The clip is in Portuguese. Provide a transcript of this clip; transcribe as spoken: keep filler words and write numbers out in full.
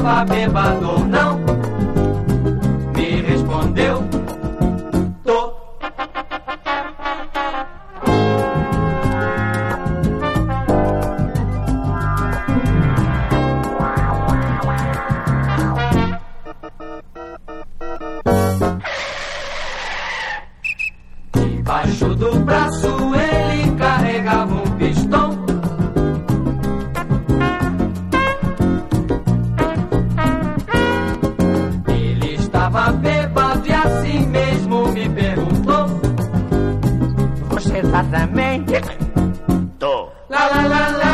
estava bêbado ou não? Me respondeu: tô. Debaixo do braço ele carregava um pistão. Ele estava bêbado e assim mesmo me perguntou: você tá também? Tô. Lá, lá, lá, lá.